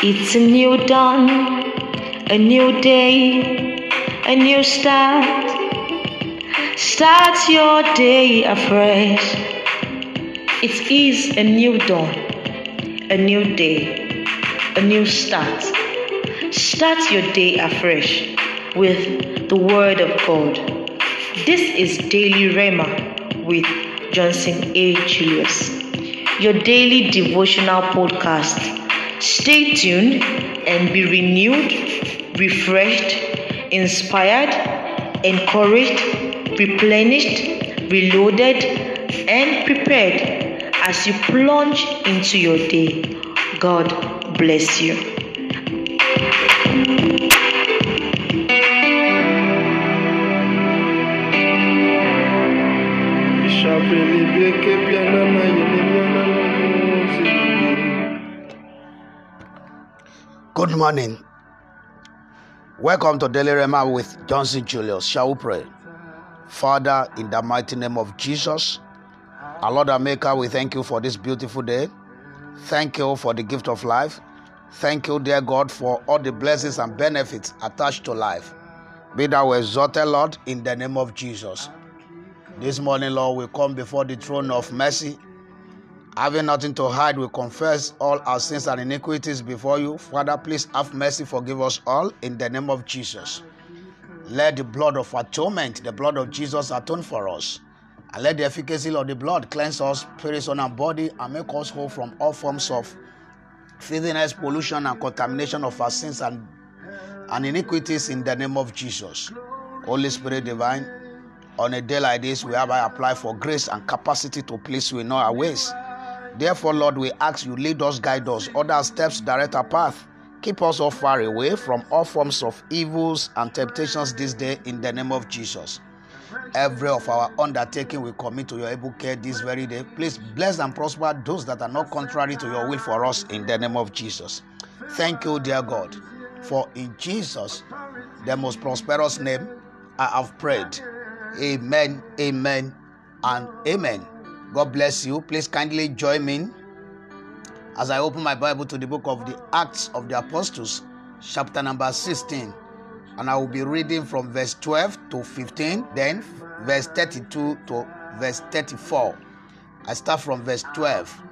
It's a new dawn, a new day, a new start. Start your day afresh. It is a new dawn, a new day, a new start. Start your day afresh with the Word of God. This is Daily Rhema with Johnson A. Julius, your daily devotional podcast. Stay tuned and be renewed, refreshed, inspired, encouraged, replenished, reloaded, and prepared as you plunge into your day. God bless you. Good morning. Welcome to Daily Rhema with Johnson Julius. Shall we pray? Father, in the mighty name of Jesus, our Lord and Maker, we thank you for this beautiful day. Thank you for the gift of life. Thank you, dear God, for all the blessings and benefits attached to life. Be thou exalted, Lord, in the name of Jesus. This morning, Lord, we come before the throne of mercy. Having nothing to hide, we confess all our sins and iniquities before you. Father, please have mercy, forgive us all in the name of Jesus. Let the blood of atonement, the blood of Jesus, atone for us. And let the efficacy of the blood cleanse us, spirit, soul, and body, and make us whole from all forms of filthiness, pollution, and contamination of our sins and iniquities in the name of Jesus. Holy Spirit divine, on a day like this, we have apply for grace and capacity to please you in all our ways. Therefore, Lord, we ask you, lead us, guide us, order our steps, direct our path. Keep us all far away from all forms of evils and temptations this day in the name of Jesus. Every of our undertaking we commit to your able care this very day. Please bless and prosper those that are not contrary to your will for us in the name of Jesus. Thank you, dear God, for in Jesus, the most prosperous name, I have prayed. Amen, amen, and amen. God bless you. Please kindly join me as I open my Bible to the book of the Acts of the Apostles, chapter number 16. And I will be reading from verse 12 to 15, then verse 32 to verse 34. I start from verse 12.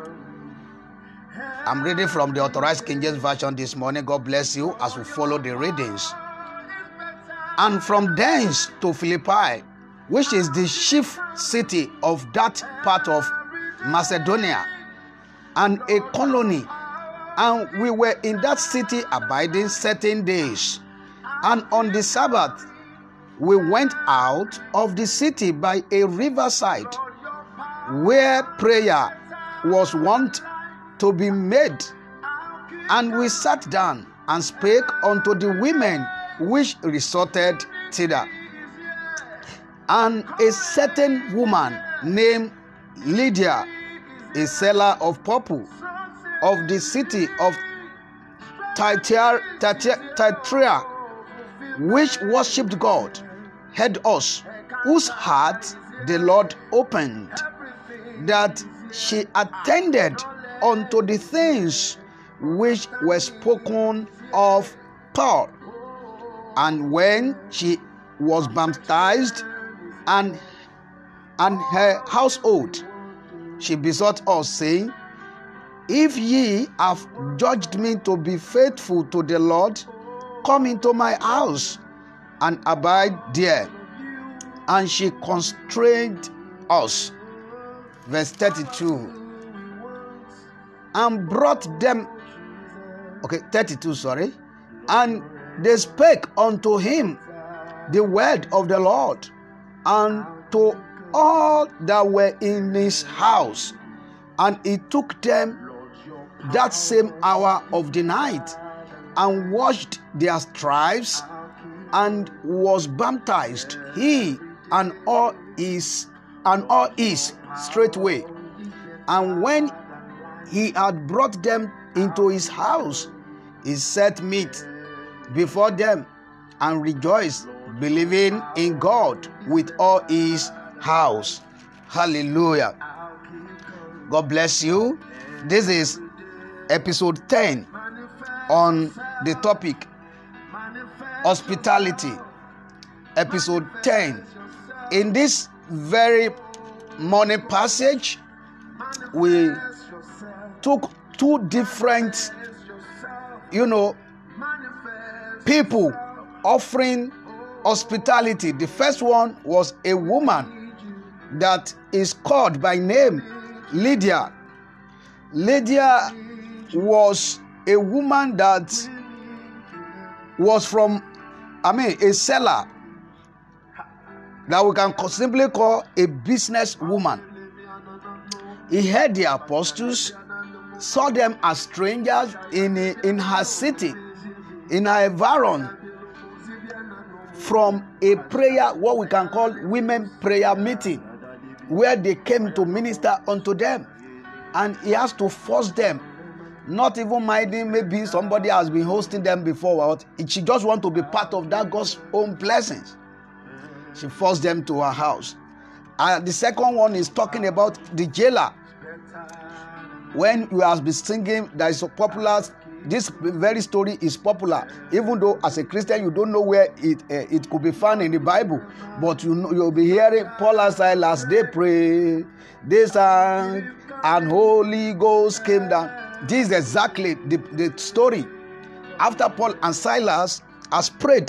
I'm reading from the Authorized King James Version this morning. God bless you as we follow the readings. And from thence to Philippi, which is the chief city of that part of Macedonia, and a colony. And we were in that city abiding certain days. And on the Sabbath, we went out of the city by a riverside, where prayer was wont to be made. And we sat down and spake unto the women which resorted thither. And a certain woman named Lydia, a seller of purple, of the city of Thyatira, which worshipped God, heard us, whose heart the Lord opened, that she attended unto the things which were spoken of Paul. And when she was baptized, and her household, she besought us, saying, If ye have judged me to be faithful to the Lord, come into my house and abide there. And she constrained us. Verse 32. And brought them, 32, sorry. And they spake unto him the word of the Lord, and to all that were in his house. And he took them that same hour of the night, and washed their stripes, and was baptized, he and all his straightway. And when he had brought them into his house, he set meat before them, and rejoiced, believing in God with all his house. Hallelujah. God bless you. This is episode 10 on the topic hospitality, episode 10. In this very morning passage, we took two different, people offering hospitality. The first one was a woman that is called by name Lydia. Lydia was a woman that was from, a seller that we can simply call a business woman. He heard the apostles, saw them as strangers in her city, in her environment, from a prayer, what we can call women prayer meeting, where they came to minister unto them. And he has to force them, not even minding maybe somebody has been hosting them before, but she just want to be part of that God's own blessings. She forced them to her house. And the second one is talking about the jailer. When you have been singing, there is a popular, this very story is popular, even though as a Christian you don't know where it could be found in the Bible, but you'll be hearing Paul and Silas, they prayed, they sang, and Holy Ghost came down. This is exactly the story. After Paul and Silas has prayed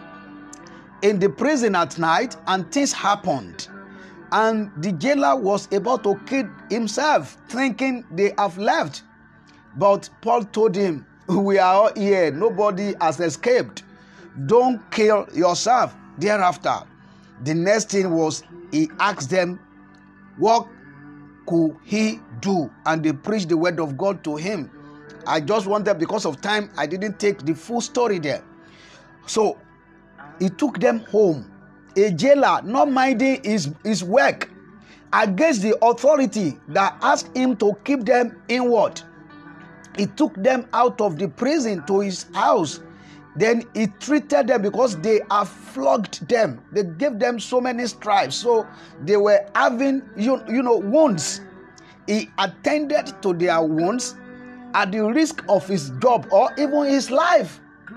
in the prison at night, and things happened, and the jailer was about to kill himself, thinking they have left. But Paul told him, we are all here, nobody has escaped, don't kill yourself. Thereafter, the next thing was, he asked them what could he do, and they preached the word of God to him. I just wanted, because of time, I didn't take the full story there. So he took them home. A jailer, not minding his work, against the authority that asked him to keep them inward. He took them out of the prison to his house. Then he treated them, because they have flogged them. They gave them so many stripes, so they were having wounds. He attended to their wounds at the risk of his job or even his life.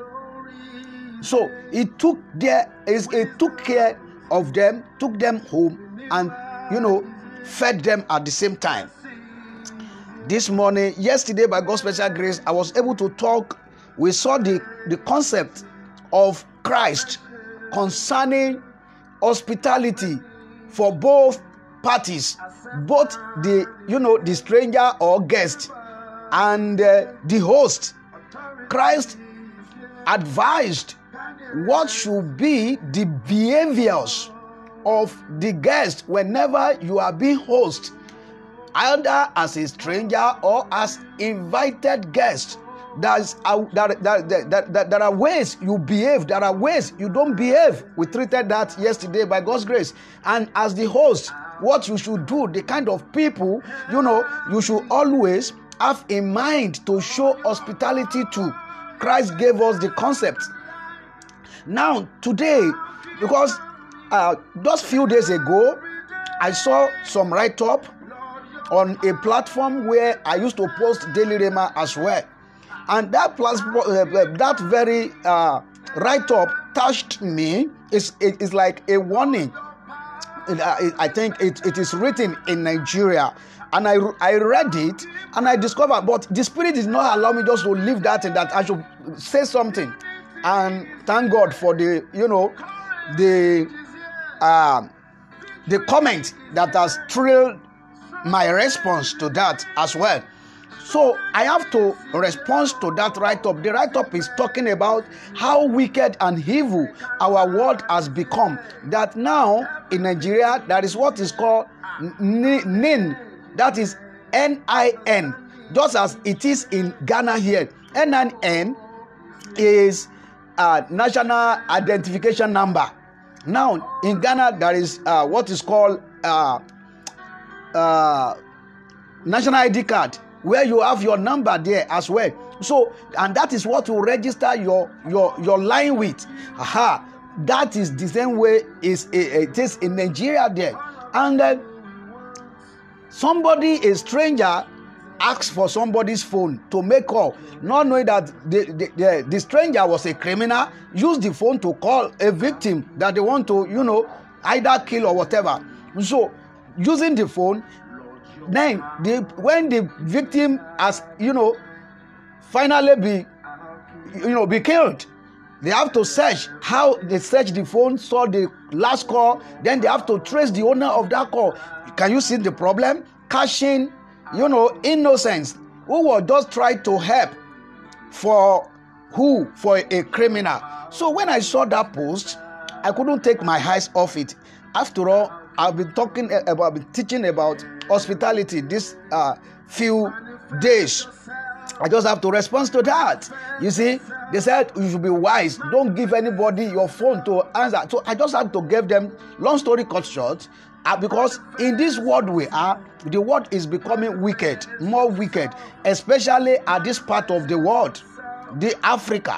So he took care of them, took them home, and fed them at the same time. Yesterday, by God's special grace, I was able to talk. We saw the concept of Christ concerning hospitality for both parties, both the stranger or guest and the host. Christ advised what should be the behaviors of the guest whenever you are being host, either as a stranger or as invited guest. There are ways you behave, there are ways you don't behave. We treated that yesterday by God's grace. And as the host, what you should do, the kind of people, you should always have in mind to show hospitality to. Christ gave us the concept. Now, today, because just few days ago, I saw some write-up on a platform where I used to post Daily Rhema as well. And that platform, that very write-up touched me. It's like a warning. I think it is written in Nigeria. And I read it, and I discovered, but the Spirit did not allow me just to leave that, and that I should say something. And thank God for the comment that has thrilled my response to that as well. So I have to respond to that write-up. The write-up is talking about how wicked and evil our world has become. That now in Nigeria, that is what is called NIN. That is NIN. Just as it is in Ghana here. NIN is National Identification Number. Now in Ghana, there is what is called National ID card, where you have your number there as well. So, and that is what will register your line with. That is the same way it is in Nigeria there. And somebody, a stranger, ask for somebody's phone to make call, not knowing that the stranger was a criminal, use the phone to call a victim that they want to, either kill or whatever. So, using the phone, then when the victim has, finally be killed, they have to search. How they search the phone, saw the last call, then they have to trace the owner of that call. Can you see the problem? Cashing, innocence who will just try to help for a criminal. So when I saw that post, I couldn't take my eyes off it. After all, I've been teaching about hospitality this few days. I just have to respond to that. You see, they said you should be wise. Don't give anybody your phone to answer. So I just have to give them, long story cut short, because in this world we are, the world is becoming wicked, more wicked, especially at this part of the world, the Africa,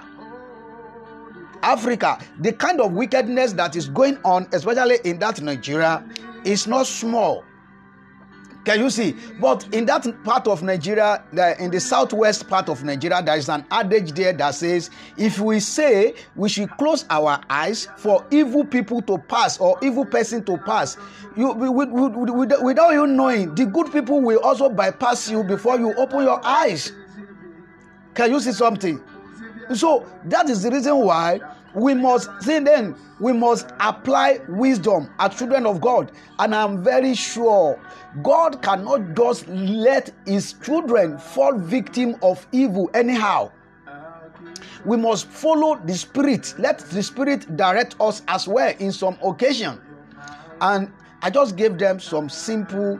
the kind of wickedness that is going on, especially in that Nigeria, is not small. Can you see? But in that part of Nigeria, in the southwest part of Nigeria, there is an adage there that says, if we say we should close our eyes for evil people to pass or evil person to pass, without you knowing, the good people will also bypass you before you open your eyes. Can you see something? So that is the reason why we must apply wisdom as children of God. And I'm very sure God cannot just let his children fall victim of evil anyhow. We must follow the Spirit. Let the Spirit direct us as well in some occasion. And I just gave them some simple,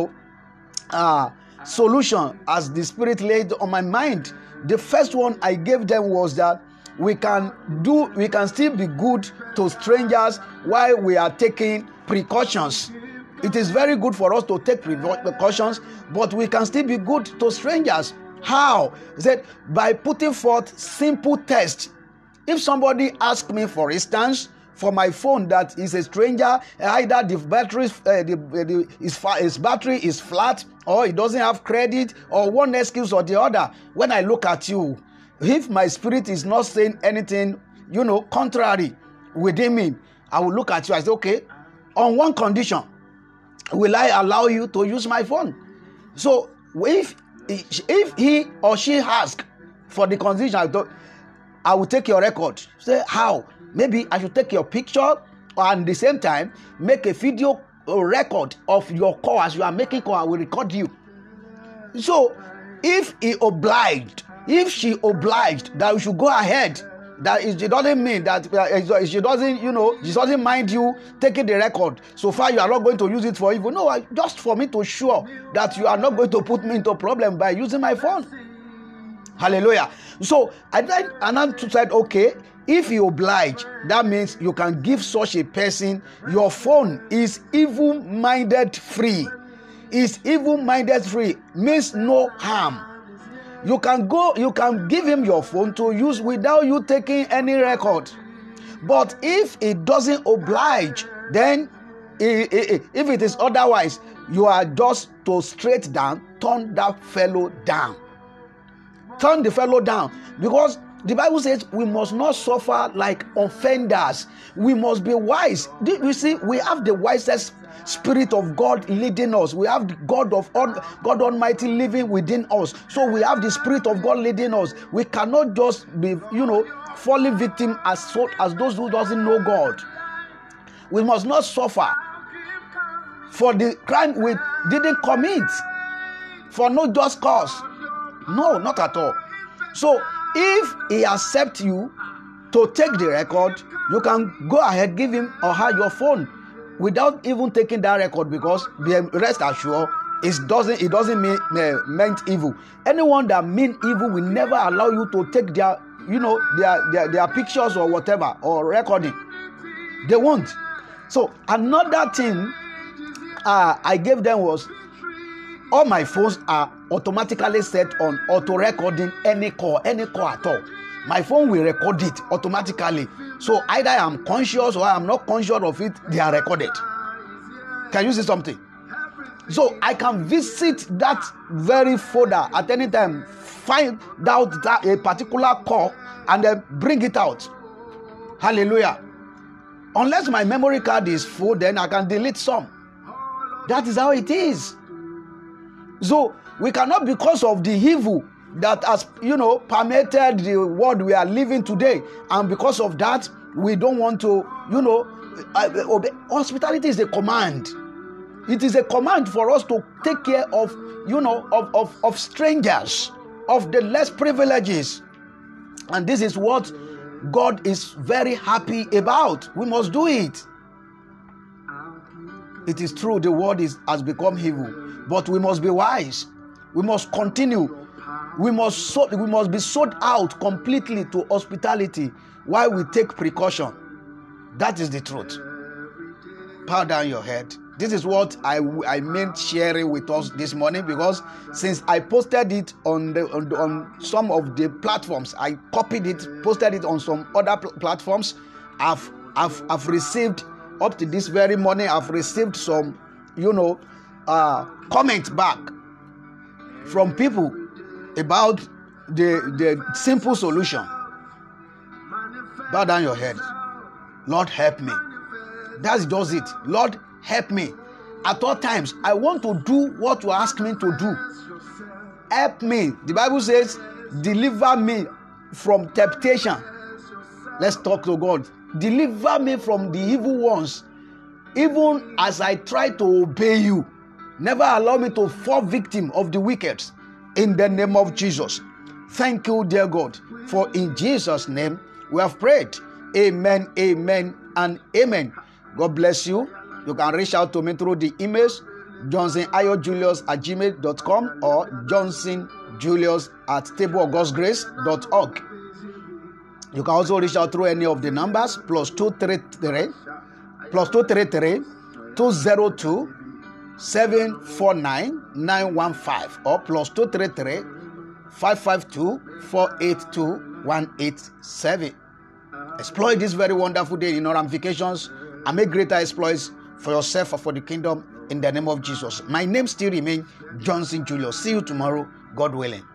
solution as the Spirit laid on my mind. The first one I gave them was that we can still be good to strangers while we are taking precautions. It is very good for us to take precautions, but we can still be good to strangers. How? He said, by putting forth simple tests. If somebody asks me, for instance, for my phone that is a stranger, either the battery, his battery is flat, or it doesn't have credit, or one excuse or the other, when I look at you, if my spirit is not saying anything, contrary within me, I will look at you. I say, okay, on one condition, will I allow you to use my phone? So if he or she asks for the condition, I will take your record. Say, how? Maybe I should take your picture and at the same time make a video record of your call. As you are making call, I will record you. So if she obliged that you should go ahead, that it doesn't mean that she doesn't mind you taking the record. So far, you are not going to use it for evil. No, just for me to show that you are not going to put me into a problem by using my phone. Hallelujah. So I said, okay, if you oblige, that means you can give such a person your phone is evil-minded free. Is evil-minded free means no harm. You can give him your phone to use without you taking any record. But if it doesn't oblige, then if it is otherwise, you are just to straight down, turn that fellow down. Turn the fellow down. Because the Bible says we must not suffer like offenders. We must be wise. You see, we have the wisest Spirit of God leading us. We have the God Almighty living within us. So we have the Spirit of God leading us. We cannot just be, falling victim as those who doesn't know God. We must not suffer for the crime we didn't commit, for no just cause. No, not at all. So if he accepts you to take the record, you can go ahead, give him or her your phone without even taking that record, because rest assured, it doesn't mean evil. Anyone that mean evil will never allow you to take their pictures or whatever or recording. They won't. So another thing I gave them was, all my phones are automatically set on auto recording any call at all. My phone will record it automatically. So either I am conscious or I am not conscious of it, they are recorded. Can you see something? So I can visit that very folder at any time, find out that a particular call, and then bring it out. Hallelujah. Unless my memory card is full, then I can delete some. That is how it is. So we cannot, because of the evil that has, permeated the world we are living today, and because of that, we don't want to, obey. Hospitality is a command. It is a command for us to take care of, of strangers, of the less privileges. And this is what God is very happy about. We must do it. It is true, the world has become evil, but we must be wise. We must continue. We must be sold out completely to hospitality while we take precaution. That is the truth. Bow down your head. This is what I meant sharing with us this morning, because since I posted it on some of the platforms, I copied it, posted it on some other platforms. I've received, up to this very morning, I've received some, comments back from people about the simple solution. Bow down your head. Lord, help me. That does it. Lord, help me. At all times, I want to do what you ask me to do. Help me. The Bible says, deliver me from temptation. Let's talk to God. Deliver me from the evil ones. Even as I try to obey you, never allow me to fall victim of the wicked. In the name of Jesus. Thank you, dear God, for in Jesus' name we have prayed. Amen, amen, and amen. God bless you. You can reach out to me through the emails, johnsonayodjulius@gmail.com or johnsonjulius@tableofgodsgrace.org. You can also reach out through any of the numbers, +233 202 749 915 or +233 552 482 187. Exploit this very wonderful day in your ramifications and make greater exploits for yourself or for the kingdom in the name of Jesus. My name still remains Johnson Julius. See you tomorrow, God willing.